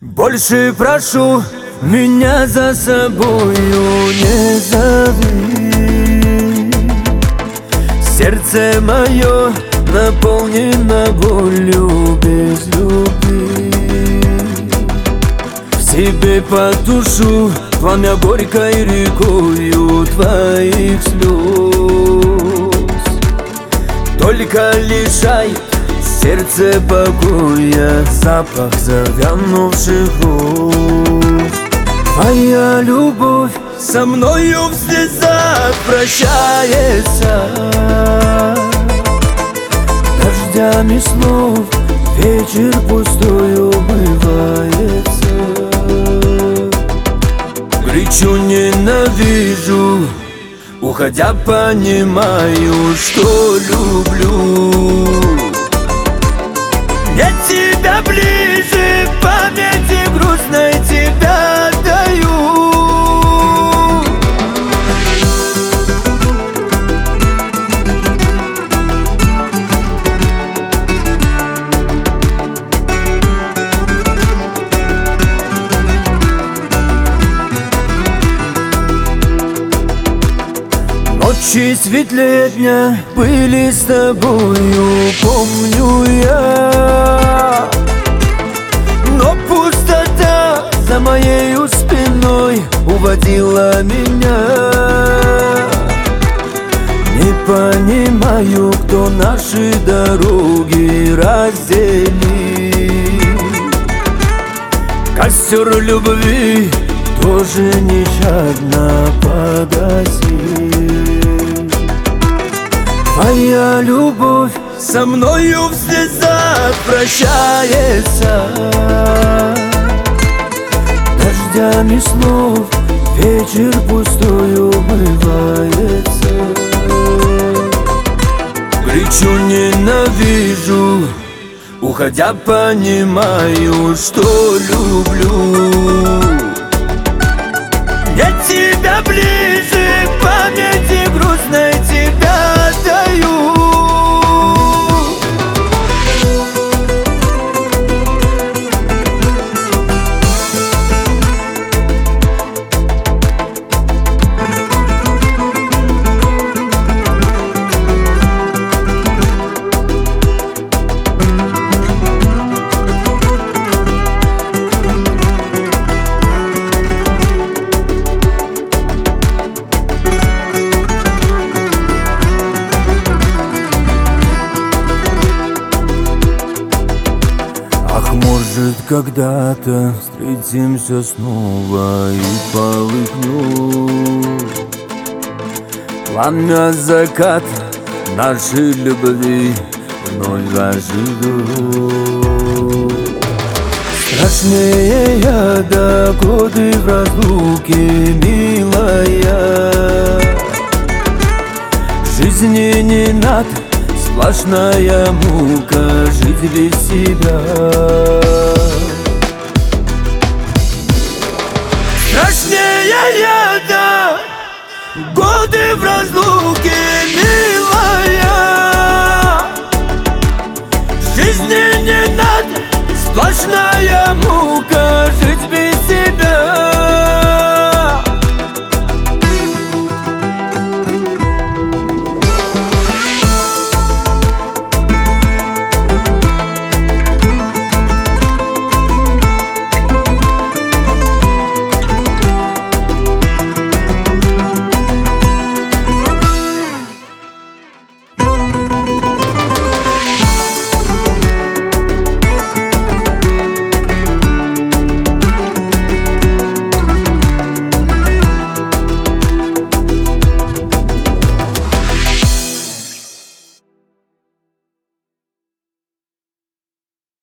Больше прошу, меня за собою не зови. Сердце мое наполнено болью без любви. В себе потушу пламя горькой рекою твоих слез. Только лишает сердце покоя запах завянувших роз. Твоя любовь со мною в слезах прощается. Дождями слов вечер пустую умывается. Горячо ненавижу, уходя понимаю, что люблю. Я тебя ближе, памяти грустной тебя отдаю. Ночи светлее дня были с тобою, помню я. Но пустота за моей спиной уводила меня. Не понимаю, кто наши дороги разделил. Костер любви тоже нещадно погасил. Твоя любовь со мною в слезах прощается. Дождями слов вечер пустую умывается. Горячо ненавижу, уходя понимаю, что люблю. Я тебя ближе, памяти грустной тебя отдаю. Может, когда-то встретимся снова и полыхнет пламя заката нашей любви вновь оживет. Страшнее яда годы в разлуке, милая. Жизни не надо, сплошная мука жить без себя. Страшнее яда годы в разлуке, милая. Жизни не надо, сплошная мука жить без себя.